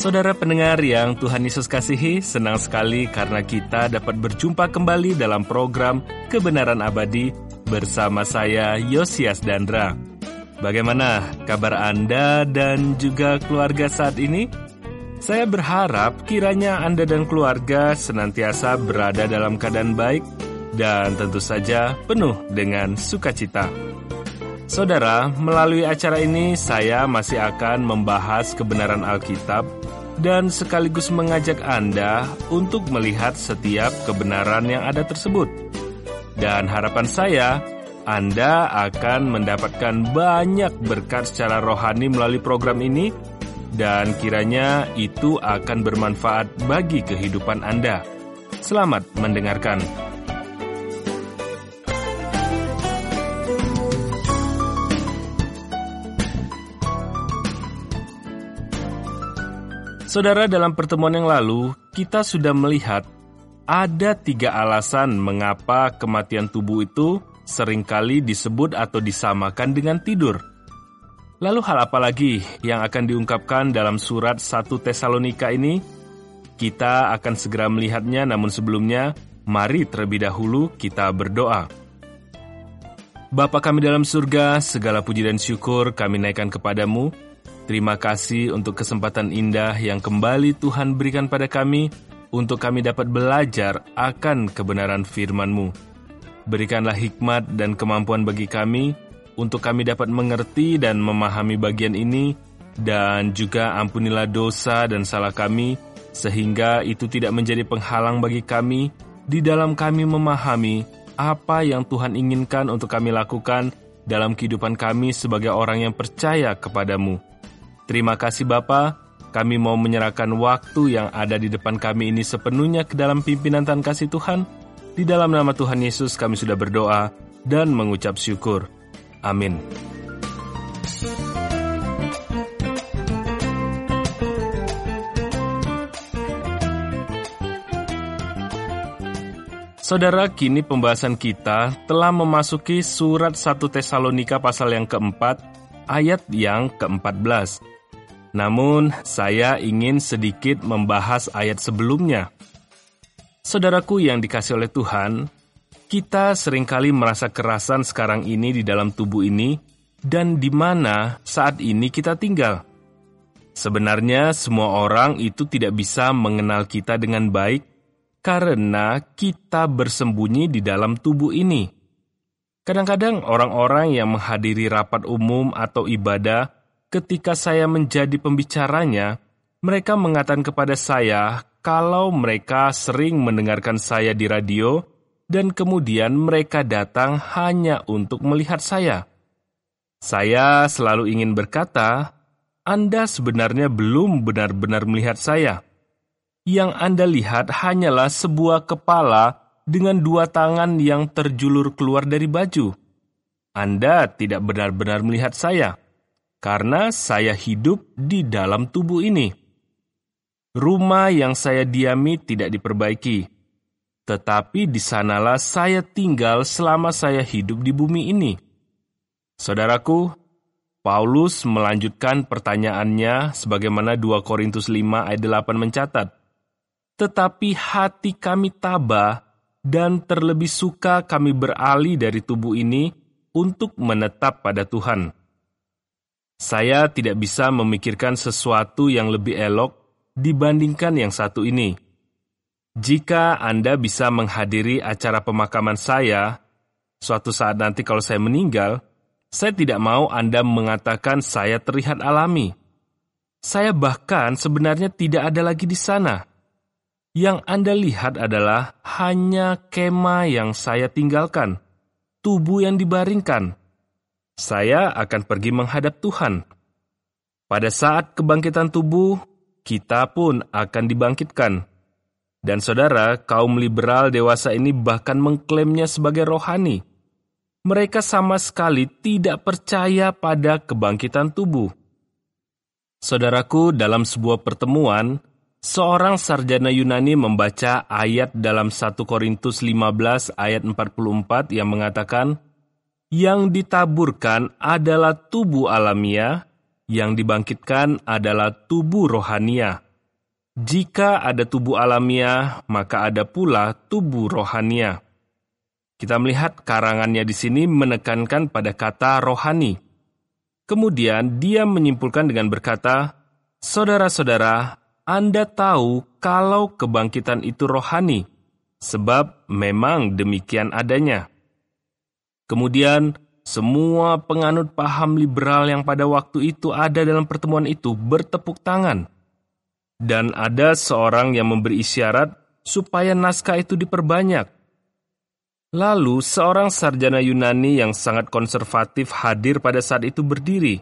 Saudara pendengar yang Tuhan Yesus kasihi, senang sekali karena kita dapat berjumpa kembali dalam program Kebenaran Abadi bersama saya, Yosias Dandra. Bagaimana kabar Anda dan juga keluarga saat ini? Saya berharap kiranya Anda dan keluarga senantiasa berada dalam keadaan baik dan tentu saja penuh dengan sukacita. Saudara, melalui acara ini saya masih akan membahas kebenaran Alkitab dan sekaligus mengajak Anda untuk melihat setiap kebenaran yang ada tersebut. Dan harapan saya, Anda akan mendapatkan banyak berkat secara rohani melalui program ini, dan kiranya itu akan bermanfaat bagi kehidupan Anda. Selamat mendengarkan. Saudara, dalam pertemuan yang lalu, kita sudah melihat ada 3 alasan mengapa kematian tubuh itu seringkali disebut atau disamakan dengan tidur. Lalu hal apa lagi yang akan diungkapkan dalam surat 1 Tesalonika ini? Kita akan segera melihatnya, namun sebelumnya, mari terlebih dahulu kita berdoa. Bapa kami dalam surga, segala puji dan syukur kami naikkan kepadamu. Terima kasih untuk kesempatan indah yang kembali Tuhan berikan pada kami untuk kami dapat belajar akan kebenaran firman-Mu. Berikanlah hikmat dan kemampuan bagi kami untuk kami dapat mengerti dan memahami bagian ini, dan juga ampunilah dosa dan salah kami, sehingga itu tidak menjadi penghalang bagi kami di dalam kami memahami apa yang Tuhan inginkan untuk kami lakukan dalam kehidupan kami sebagai orang yang percaya kepadamu. Terima kasih Bapa, kami mau menyerahkan waktu yang ada di depan kami ini sepenuhnya ke dalam pimpinan dan kasih Tuhan. Di dalam nama Tuhan Yesus kami sudah berdoa dan mengucap syukur. Amin. Saudara, kini pembahasan kita telah memasuki surat 1 Tesalonika pasal yang keempat, ayat yang ke-14. Namun, saya ingin sedikit membahas ayat sebelumnya. Saudaraku yang dikasihi oleh Tuhan, kita seringkali merasa kerasan sekarang ini di dalam tubuh ini, dan di mana saat ini kita tinggal. Sebenarnya, semua orang itu tidak bisa mengenal kita dengan baik, karena kita bersembunyi di dalam tubuh ini. Kadang-kadang orang-orang yang menghadiri rapat umum atau ibadah, ketika saya menjadi pembicaranya, mereka mengatakan kepada saya kalau mereka sering mendengarkan saya di radio dan kemudian mereka datang hanya untuk melihat saya. Saya selalu ingin berkata, Anda sebenarnya belum benar-benar melihat saya. Yang Anda lihat hanyalah sebuah kepala dengan 2 tangan yang terjulur keluar dari baju. Anda tidak benar-benar melihat saya, karena saya hidup di dalam tubuh ini. Rumah yang saya diami tidak diperbaiki, tetapi di sanalah saya tinggal selama saya hidup di bumi ini. Saudaraku, Paulus melanjutkan pertanyaannya sebagaimana 2 Korintus 5 ayat 8 mencatat. Tetapi hati kami tabah dan terlebih suka kami beralih dari tubuh ini untuk menetap pada Tuhan. Saya tidak bisa memikirkan sesuatu yang lebih elok dibandingkan yang satu ini. Jika Anda bisa menghadiri acara pemakaman saya, suatu saat nanti kalau saya meninggal, saya tidak mau Anda mengatakan saya terlihat alami. Saya bahkan sebenarnya tidak ada lagi di sana. Yang Anda lihat adalah hanya kemah yang saya tinggalkan, tubuh yang dibaringkan. Saya akan pergi menghadap Tuhan. Pada saat kebangkitan tubuh, kita pun akan dibangkitkan. Dan saudara, kaum liberal dewasa ini bahkan mengklaimnya sebagai rohani. Mereka sama sekali tidak percaya pada kebangkitan tubuh. Saudaraku, dalam sebuah pertemuan, seorang sarjana Yunani membaca ayat dalam 1 Korintus 15 ayat 44 yang mengatakan, yang ditaburkan adalah tubuh alamiah, yang dibangkitkan adalah tubuh rohania. Jika ada tubuh alamiah, maka ada pula tubuh rohania. Kita melihat karangannya di sini menekankan pada kata rohani. Kemudian dia menyimpulkan dengan berkata, "Saudara-saudara, Anda tahu kalau kebangkitan itu rohani, sebab memang demikian adanya." Kemudian, semua penganut paham liberal yang pada waktu itu ada dalam pertemuan itu bertepuk tangan. Dan ada seorang yang memberi isyarat supaya naskah itu diperbanyak. Lalu seorang sarjana Yunani yang sangat konservatif hadir pada saat itu berdiri.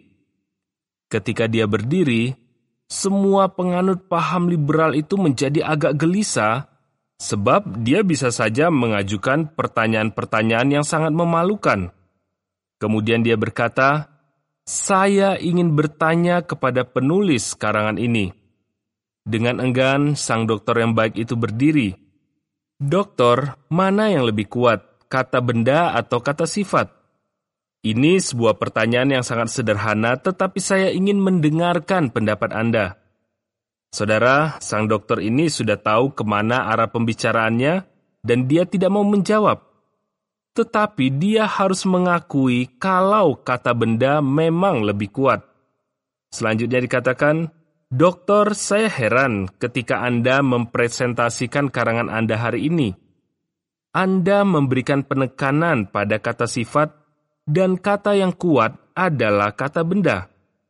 Ketika dia berdiri, semua penganut paham liberal itu menjadi agak gelisah, sebab dia bisa saja mengajukan pertanyaan-pertanyaan yang sangat memalukan. Kemudian dia berkata, "Saya ingin bertanya kepada penulis karangan ini." Dengan enggan, sang dokter yang baik itu berdiri. "Doktor, mana yang lebih kuat, kata benda atau kata sifat?" Ini sebuah pertanyaan yang sangat sederhana, tetapi saya ingin mendengarkan pendapat Anda. Saudara, sang dokter ini sudah tahu kemana arah pembicaraannya, dan dia tidak mau menjawab. Tetapi dia harus mengakui kalau kata benda memang lebih kuat. Selanjutnya dikatakan, "Dokter, saya heran ketika Anda mempresentasikan karangan Anda hari ini. Anda memberikan penekanan pada kata sifat, dan kata yang kuat adalah kata benda.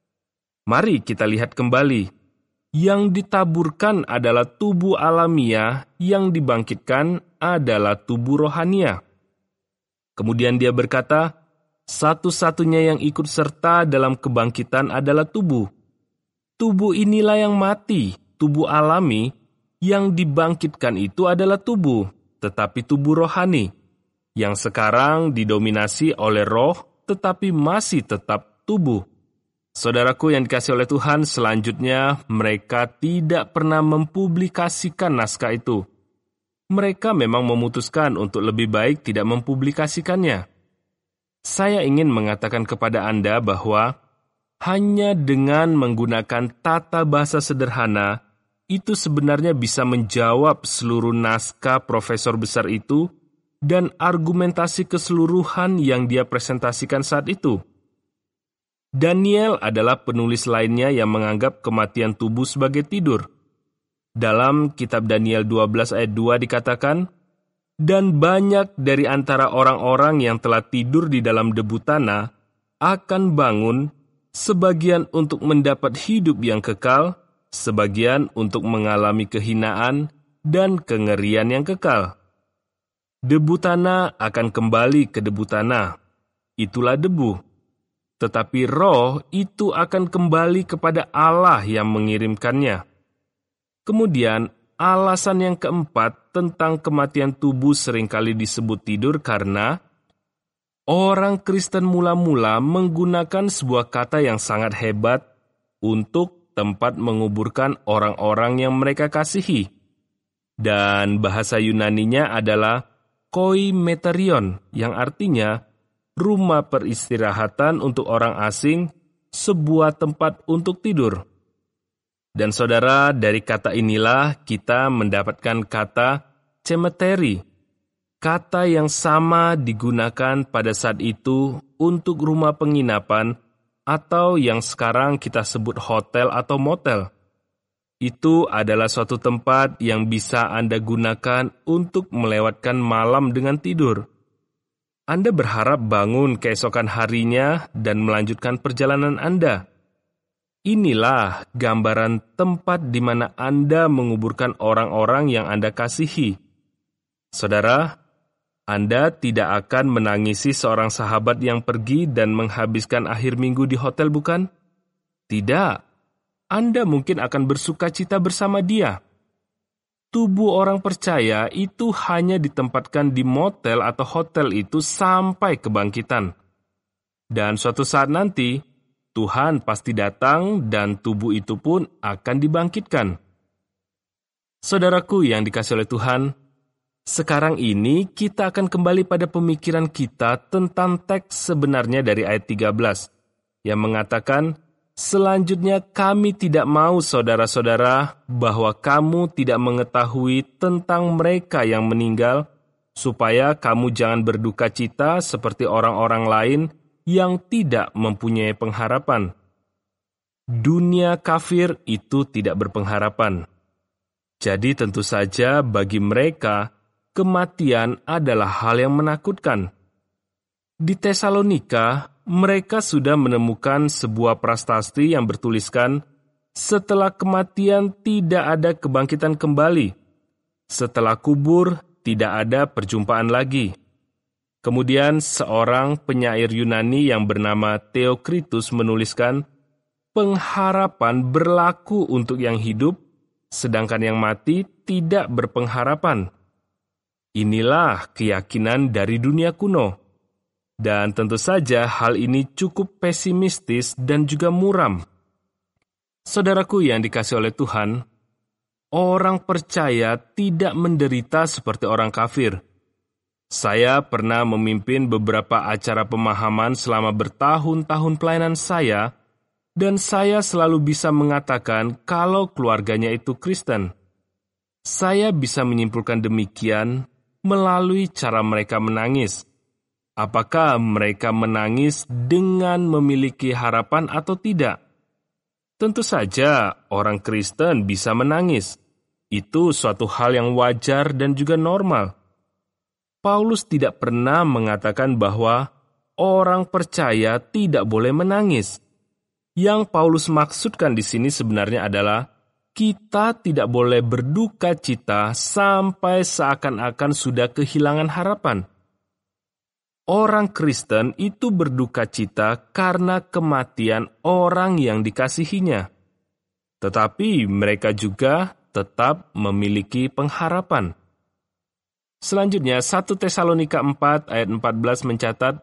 Mari kita lihat kembali. Yang ditaburkan adalah tubuh alamiah, yang dibangkitkan adalah tubuh rohania." Kemudian dia berkata, "Satu-satunya yang ikut serta dalam kebangkitan adalah tubuh. Tubuh inilah yang mati, tubuh alami, yang dibangkitkan itu adalah tubuh, tetapi tubuh rohani, yang sekarang didominasi oleh roh, tetapi masih tetap tubuh." Saudaraku yang dikasihi oleh Tuhan, selanjutnya mereka tidak pernah mempublikasikan naskah itu. Mereka memang memutuskan untuk lebih baik tidak mempublikasikannya. Saya ingin mengatakan kepada Anda bahwa hanya dengan menggunakan tata bahasa sederhana, itu sebenarnya bisa menjawab seluruh naskah profesor besar itu dan argumentasi keseluruhan yang dia presentasikan saat itu. Daniel adalah penulis lainnya yang menganggap kematian tubuh sebagai tidur. Dalam kitab Daniel 12 ayat 2 dikatakan, "Dan banyak dari antara orang-orang yang telah tidur di dalam debu tanah akan bangun, sebagian untuk mendapat hidup yang kekal, sebagian untuk mengalami kehinaan dan kengerian yang kekal." Debu tanah akan kembali ke debu tanah, itulah debu. Tetapi roh itu akan kembali kepada Allah yang mengirimkannya. Kemudian, alasan yang keempat tentang kematian tubuh seringkali disebut tidur karena orang Kristen mula-mula menggunakan sebuah kata yang sangat hebat untuk tempat menguburkan orang-orang yang mereka kasihi. Dan bahasa Yunaninya adalah koimeterion, yang artinya rumah peristirahatan untuk orang asing, sebuah tempat untuk tidur. Dan saudara, dari kata inilah kita mendapatkan kata cemetery, kata yang sama digunakan pada saat itu untuk rumah penginapan atau yang sekarang kita sebut hotel atau motel. Itu adalah suatu tempat yang bisa Anda gunakan untuk melewatkan malam dengan tidur. Anda berharap bangun keesokan harinya dan melanjutkan perjalanan Anda. Inilah gambaran tempat di mana Anda menguburkan orang-orang yang Anda kasihi. Saudara, Anda tidak akan menangisi seorang sahabat yang pergi dan menghabiskan akhir minggu di hotel, bukan? Tidak. Anda mungkin akan bersukacita bersama dia. Tubuh orang percaya itu hanya ditempatkan di motel atau hotel itu sampai kebangkitan. Dan suatu saat nanti, Tuhan pasti datang dan tubuh itu pun akan dibangkitkan. Saudaraku yang dikasihi oleh Tuhan, sekarang ini kita akan kembali pada pemikiran kita tentang teks sebenarnya dari ayat 13, yang mengatakan, selanjutnya kami tidak mau saudara-saudara bahwa kamu tidak mengetahui tentang mereka yang meninggal, supaya kamu jangan berduka cita seperti orang-orang lain yang tidak mempunyai pengharapan. Dunia kafir itu tidak berpengharapan. Jadi tentu saja bagi mereka, kematian adalah hal yang menakutkan. Di Tesalonika, mereka sudah menemukan sebuah prasasti yang bertuliskan, setelah kematian tidak ada kebangkitan kembali. Setelah kubur, tidak ada perjumpaan lagi. Kemudian seorang penyair Yunani yang bernama Theocritus menuliskan, pengharapan berlaku untuk yang hidup, sedangkan yang mati tidak berpengharapan. Inilah keyakinan dari dunia kuno. Dan tentu saja hal ini cukup pesimistis dan juga muram. Saudaraku yang dikasihi oleh Tuhan, orang percaya tidak menderita seperti orang kafir. Saya pernah memimpin beberapa acara pemahaman selama bertahun-tahun pelayanan saya, dan saya selalu bisa mengatakan kalau keluarganya itu Kristen. Saya bisa menyimpulkan demikian melalui cara mereka menangis. Apakah mereka menangis dengan memiliki harapan atau tidak? Tentu saja orang Kristen bisa menangis. Itu suatu hal yang wajar dan juga normal. Paulus tidak pernah mengatakan bahwa orang percaya tidak boleh menangis. Yang Paulus maksudkan di sini sebenarnya adalah kita tidak boleh berduka cita sampai seakan-akan sudah kehilangan harapan. Orang Kristen itu berduka cita karena kematian orang yang dikasihinya. Tetapi mereka juga tetap memiliki pengharapan. Selanjutnya 1 Tesalonika 4 ayat 14 mencatat,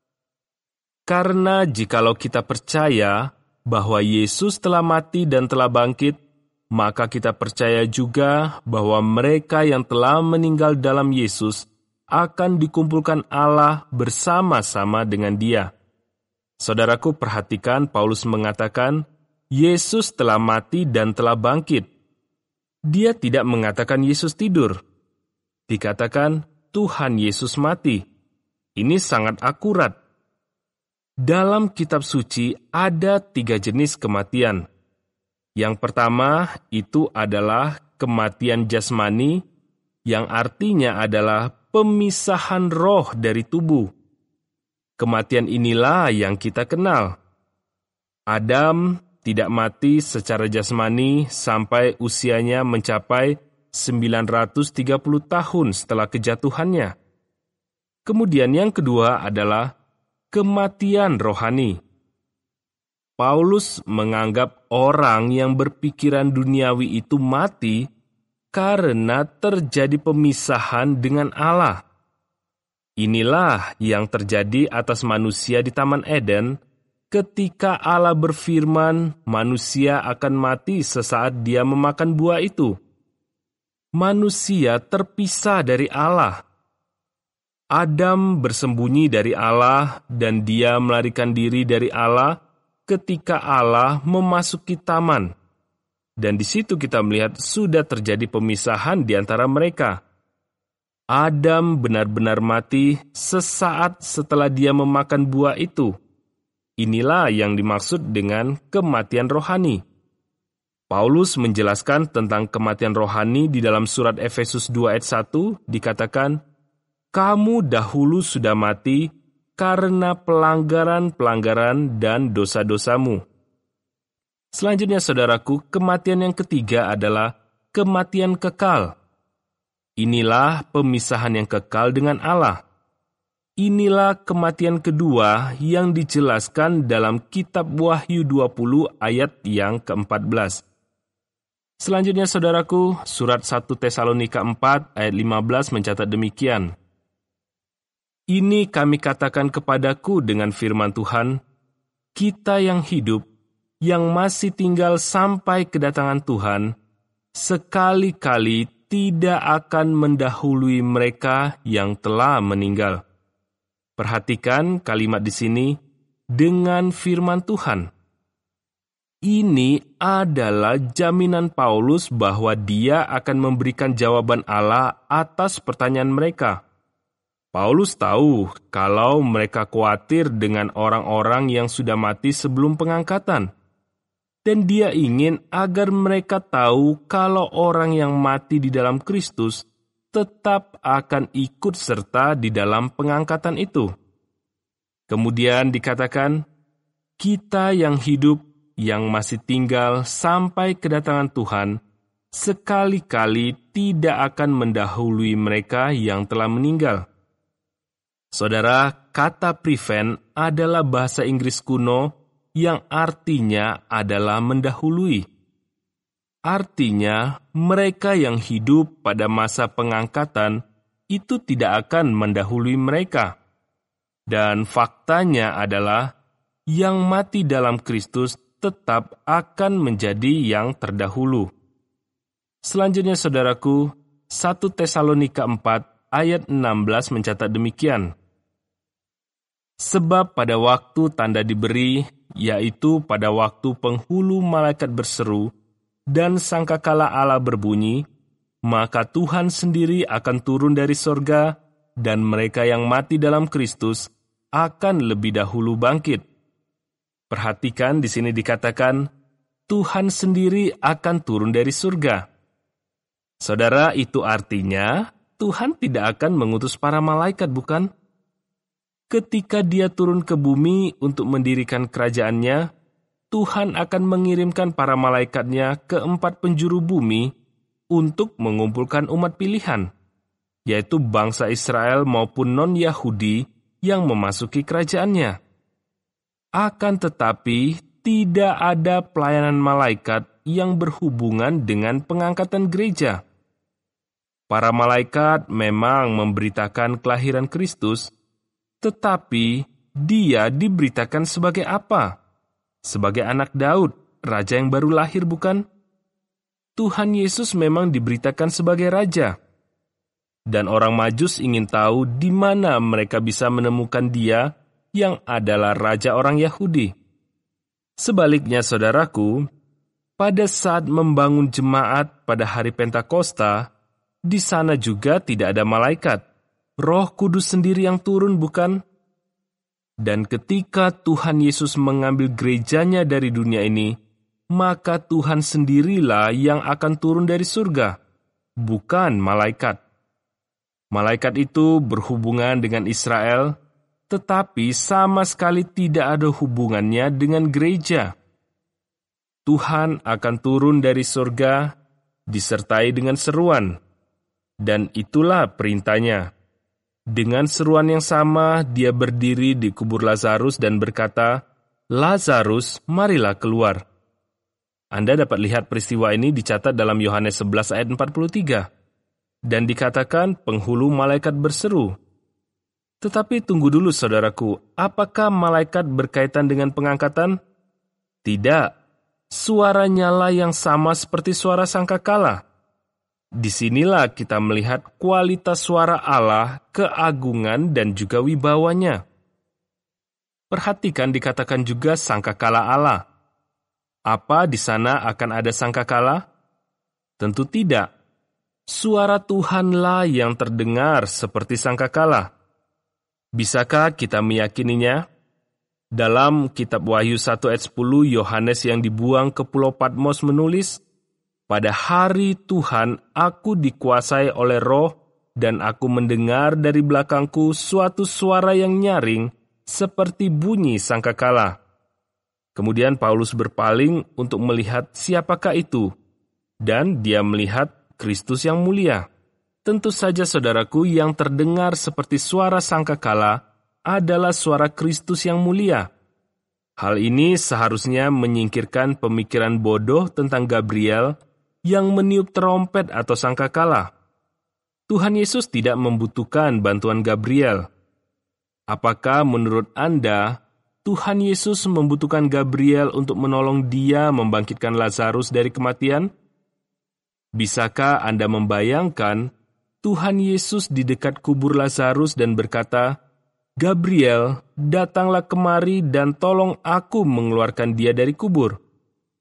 karena jikalau kita percaya bahwa Yesus telah mati dan telah bangkit, maka kita percaya juga bahwa mereka yang telah meninggal dalam Yesus akan dikumpulkan Allah bersama-sama dengan Dia. Saudaraku, perhatikan Paulus mengatakan, Yesus telah mati dan telah bangkit. Dia tidak mengatakan Yesus tidur. Dikatakan Tuhan Yesus mati. Ini sangat akurat. Dalam kitab suci ada 3 jenis kematian. Yang pertama itu adalah kematian jasmani, yang artinya adalah pemisahan roh dari tubuh. Kematian inilah yang kita kenal. Adam tidak mati secara jasmani sampai usianya mencapai 930 tahun setelah kejatuhannya. Kemudian yang kedua adalah kematian rohani. Paulus menganggap orang yang berpikiran duniawi itu mati karena terjadi pemisahan dengan Allah. Inilah yang terjadi atas manusia di Taman Eden ketika Allah berfirman manusia akan mati sesaat dia memakan buah itu. Manusia terpisah dari Allah. Adam bersembunyi dari Allah dan dia melarikan diri dari Allah ketika Allah memasuki taman. Dan di situ kita melihat sudah terjadi pemisahan di antara mereka. Adam benar-benar mati sesaat setelah dia memakan buah itu. Inilah yang dimaksud dengan kematian rohani. Paulus menjelaskan tentang kematian rohani di dalam surat Efesus 2 ayat 1 dikatakan, kamu dahulu sudah mati karena pelanggaran-pelanggaran dan dosa-dosamu. Selanjutnya saudaraku, kematian yang ketiga adalah kematian kekal. Inilah pemisahan yang kekal dengan Allah. Inilah kematian kedua yang dijelaskan dalam kitab Wahyu 20 ayat yang ke-14. Selanjutnya saudaraku, surat 1 Tesalonika 4 ayat 15 mencatat demikian. Ini kami katakan kepadaku dengan firman Tuhan, kita yang hidup, yang masih tinggal sampai kedatangan Tuhan, sekali-kali tidak akan mendahului mereka yang telah meninggal. Perhatikan kalimat di sini, dengan firman Tuhan. Ini adalah jaminan Paulus bahwa dia akan memberikan jawaban Allah atas pertanyaan mereka. Paulus tahu kalau mereka khawatir dengan orang-orang yang sudah mati sebelum pengangkatan. Dan dia ingin agar mereka tahu kalau orang yang mati di dalam Kristus tetap akan ikut serta di dalam pengangkatan itu. Kemudian dikatakan, kita yang hidup, yang masih tinggal sampai kedatangan Tuhan, sekali-kali tidak akan mendahului mereka yang telah meninggal. Saudara, kata prevent adalah bahasa Inggris kuno yang artinya adalah mendahului. Artinya, mereka yang hidup pada masa pengangkatan itu tidak akan mendahului mereka. Dan faktanya adalah, yang mati dalam Kristus tetap akan menjadi yang terdahulu. Selanjutnya, saudaraku, 1 Tesalonika 4 ayat 16 mencatat demikian. Sebab pada waktu tanda diberi, yaitu pada waktu penghulu malaikat berseru, dan sangkakala Allah berbunyi, maka Tuhan sendiri akan turun dari sorga, dan mereka yang mati dalam Kristus akan lebih dahulu bangkit. Perhatikan di sini dikatakan, Tuhan sendiri akan turun dari surga. Saudara, itu artinya Tuhan tidak akan mengutus para malaikat, bukan? Ketika dia turun ke bumi untuk mendirikan kerajaannya, Tuhan akan mengirimkan para malaikatnya ke 4 penjuru bumi untuk mengumpulkan umat pilihan, yaitu bangsa Israel maupun non-Yahudi yang memasuki kerajaannya. Akan tetapi, tidak ada pelayanan malaikat yang berhubungan dengan pengangkatan gereja. Para malaikat memang memberitakan kelahiran Kristus, tetapi dia diberitakan sebagai apa? Sebagai anak Daud, raja yang baru lahir, bukan? Tuhan Yesus memang diberitakan sebagai raja. Dan orang Majus ingin tahu di mana mereka bisa menemukan dia yang adalah raja orang Yahudi. Sebaliknya, saudaraku, pada saat membangun jemaat pada hari Pentakosta, di sana juga tidak ada malaikat. Roh Kudus sendiri yang turun, bukan? Dan ketika Tuhan Yesus mengambil gerejanya dari dunia ini, maka Tuhan sendirilah yang akan turun dari surga, bukan malaikat. Malaikat itu berhubungan dengan Israel, tetapi sama sekali tidak ada hubungannya dengan gereja. Tuhan akan turun dari surga, disertai dengan seruan, dan itulah perintahnya. Dengan seruan yang sama, dia berdiri di kubur Lazarus dan berkata, Lazarus, marilah keluar. Anda dapat lihat peristiwa ini dicatat dalam Yohanes 11 ayat 43. Dan dikatakan penghulu malaikat berseru. Tetapi tunggu dulu, saudaraku, apakah malaikat berkaitan dengan pengangkatan? Tidak, suaranya lah yang sama seperti suara sangkakala. Disinilah kita melihat kualitas suara Allah, keagungan dan juga wibawanya. Perhatikan dikatakan juga sangkakala Allah. Apa di sana akan ada sangkakala? Tentu tidak. Suara Tuhanlah yang terdengar seperti sangkakala. Bisakah kita meyakininya? Dalam kitab Wahyu 1 ayat 10, Yohanes yang dibuang ke Pulau Patmos menulis, pada hari Tuhan aku dikuasai oleh Roh dan aku mendengar dari belakangku suatu suara yang nyaring seperti bunyi sangkakala. Kemudian Paulus berpaling untuk melihat siapakah itu, dan dia melihat Kristus yang mulia. Tentu saja, saudaraku, yang terdengar seperti suara sangkakala adalah suara Kristus yang mulia. Hal ini seharusnya menyingkirkan pemikiran bodoh tentang Gabriel yang meniup trompet atau sangkakala. Tuhan Yesus tidak membutuhkan bantuan Gabriel. Apakah menurut Anda, Tuhan Yesus membutuhkan Gabriel untuk menolong dia membangkitkan Lazarus dari kematian? Bisakah Anda membayangkan Tuhan Yesus di dekat kubur Lazarus dan berkata, Gabriel, datanglah kemari dan tolong aku mengeluarkan dia dari kubur.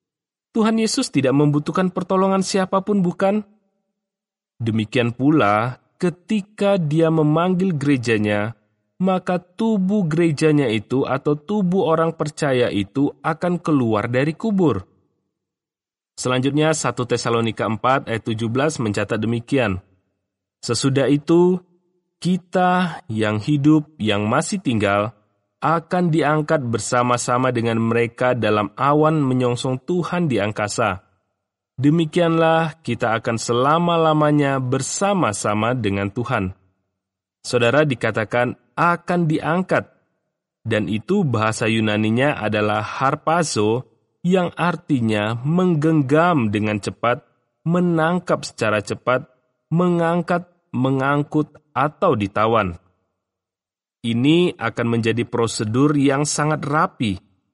Tuhan Yesus tidak membutuhkan pertolongan siapapun, bukan? Demikian pula, ketika Dia memanggil gerejanya, maka tubuh gerejanya itu atau tubuh orang percaya itu akan keluar dari kubur. Selanjutnya 1 Tesalonika 4 ayat 17 mencatat demikian. Sesudah itu, kita yang hidup, yang masih tinggal, akan diangkat bersama-sama dengan mereka dalam awan menyongsong Tuhan di angkasa. Demikianlah kita akan selama-lamanya bersama-sama dengan Tuhan. Saudara, dikatakan akan diangkat, dan itu bahasa Yunaninya adalah harpazo, yang artinya menggenggam dengan cepat, menangkap secara cepat, mengangkat, mengangkut, atau ditawan. Ini akan menjadi prosedur yang sangat rapi.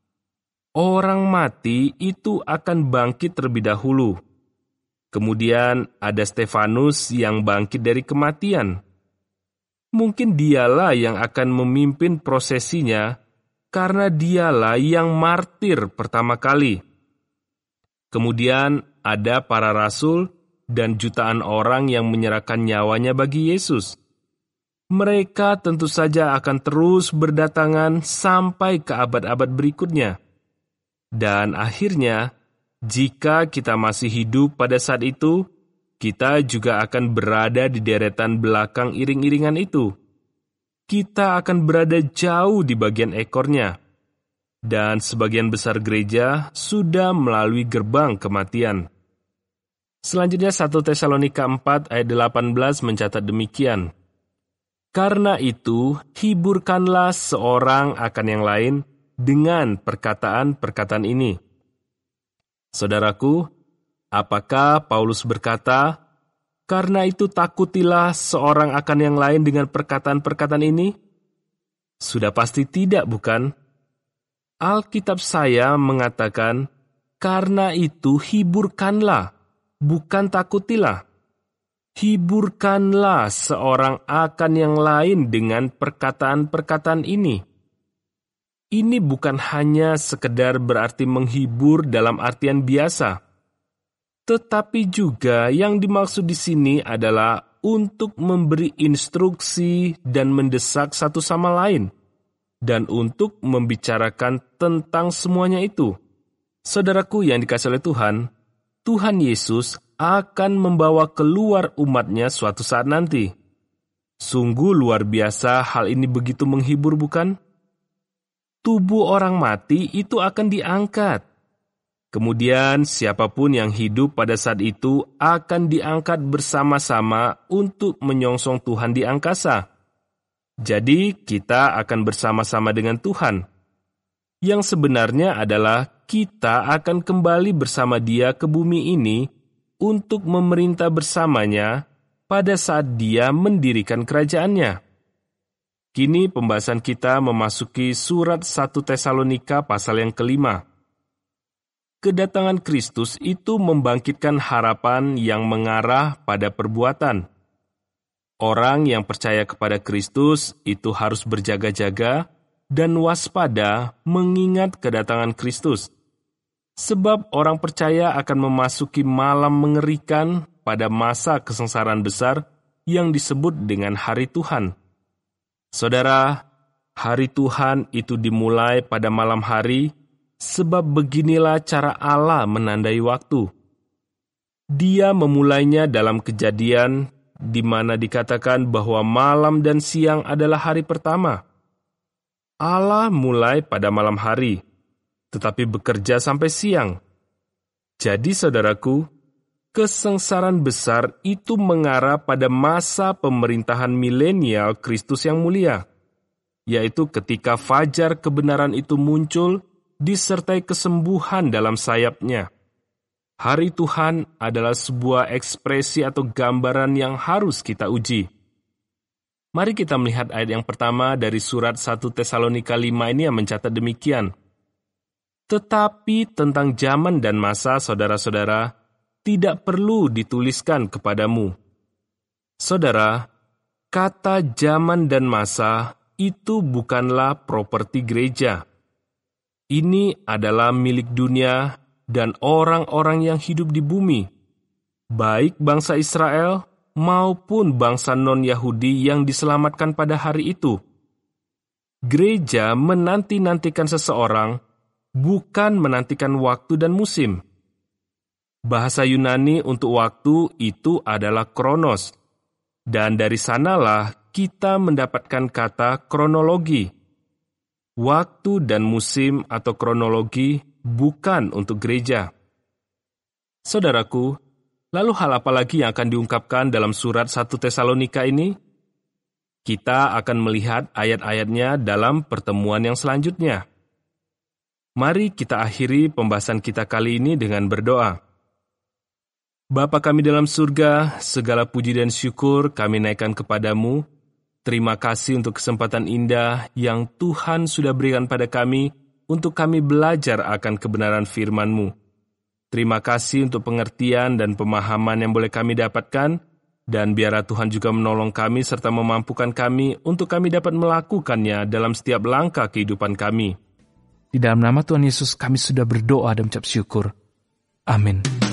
Orang mati itu akan bangkit terlebih dahulu. Kemudian ada Stefanus yang bangkit dari kematian. Mungkin dialah yang akan memimpin prosesinya, karena dialah yang martir pertama kali. Kemudian ada para rasul dan jutaan orang yang menyerahkan nyawanya bagi Yesus. Mereka tentu saja akan terus berdatangan sampai ke abad-abad berikutnya. Dan akhirnya, jika kita masih hidup pada saat itu, kita juga akan berada di deretan belakang iring-iringan itu. Kita akan berada jauh di bagian ekornya. Dan sebagian besar gereja sudah melalui gerbang kematian. Selanjutnya 1 Tesalonika 4 ayat 18 mencatat demikian. Karena itu, hiburkanlah seorang akan yang lain dengan perkataan-perkataan ini. Saudaraku, apakah Paulus berkata, karena itu takutilah seorang akan yang lain dengan perkataan-perkataan ini? Sudah pasti tidak, bukan? Alkitab saya mengatakan, karena itu hiburkanlah, bukan takutilah. Hiburkanlah seorang akan yang lain dengan perkataan-perkataan ini. Ini bukan hanya sekedar berarti menghibur dalam artian biasa, tetapi juga yang dimaksud di sini adalah untuk memberi instruksi dan mendesak satu sama lain, dan untuk membicarakan tentang semuanya itu. Saudaraku yang dikasihi oleh Tuhan, Tuhan Yesus akan membawa keluar umatnya suatu saat nanti. Sungguh luar biasa hal ini begitu menghibur, bukan? Tubuh orang mati itu akan diangkat. Kemudian siapapun yang hidup pada saat itu akan diangkat bersama-sama untuk menyongsong Tuhan di angkasa. Jadi kita akan bersama-sama dengan Tuhan. Yang sebenarnya adalah kita akan kembali bersama Dia ke bumi ini untuk memerintah bersamanya pada saat Dia mendirikan kerajaannya. Kini pembahasan kita memasuki surat 1 Tesalonika pasal yang ke-5. Kedatangan Kristus itu membangkitkan harapan yang mengarah pada perbuatan. Orang yang percaya kepada Kristus itu harus berjaga-jaga dan waspada mengingat kedatangan Kristus. Sebab orang percaya akan memasuki malam mengerikan pada masa kesengsaraan besar yang disebut dengan hari Tuhan. Saudara, hari Tuhan itu dimulai pada malam hari, sebab beginilah cara Allah menandai waktu. Dia memulainya dalam Kejadian, di mana dikatakan bahwa malam dan siang adalah hari pertama. Allah mulai pada malam hari, tetapi bekerja sampai siang. Jadi saudaraku, kesengsaraan besar itu mengarah pada masa pemerintahan milenial Kristus yang mulia, yaitu ketika fajar kebenaran itu muncul disertai kesembuhan dalam sayapnya. Hari Tuhan adalah sebuah ekspresi atau gambaran yang harus kita uji. Mari kita melihat ayat yang pertama dari surat 1 Tesalonika 5 ini yang mencatat demikian. Tetapi tentang zaman dan masa, saudara-saudara, tidak perlu dituliskan kepadamu. Saudara, kata zaman dan masa itu bukanlah properti gereja. Ini adalah milik dunia dan orang-orang yang hidup di bumi, baik bangsa Israel maupun bangsa non-Yahudi yang diselamatkan pada hari itu. Gereja menanti-nantikan seseorang, bukan menantikan waktu dan musim. Bahasa Yunani untuk waktu itu adalah kronos, dan dari sanalah kita mendapatkan kata kronologi. Waktu dan musim atau kronologi bukan untuk gereja. Saudaraku, lalu hal apa lagi yang akan diungkapkan dalam surat 1 Tesalonika ini? Kita akan melihat ayat-ayatnya dalam pertemuan yang selanjutnya. Mari kita akhiri pembahasan kita kali ini dengan berdoa. Bapa kami dalam surga, segala puji dan syukur kami naikkan kepadamu. Terima kasih untuk kesempatan indah yang Tuhan sudah berikan pada kami untuk kami belajar akan kebenaran firman-Mu. Terima kasih untuk pengertian dan pemahaman yang boleh kami dapatkan, dan biarlah Tuhan juga menolong kami serta memampukan kami untuk kami dapat melakukannya dalam setiap langkah kehidupan kami. Di dalam nama Tuhan Yesus kami sudah berdoa dan mengucap syukur. Amin.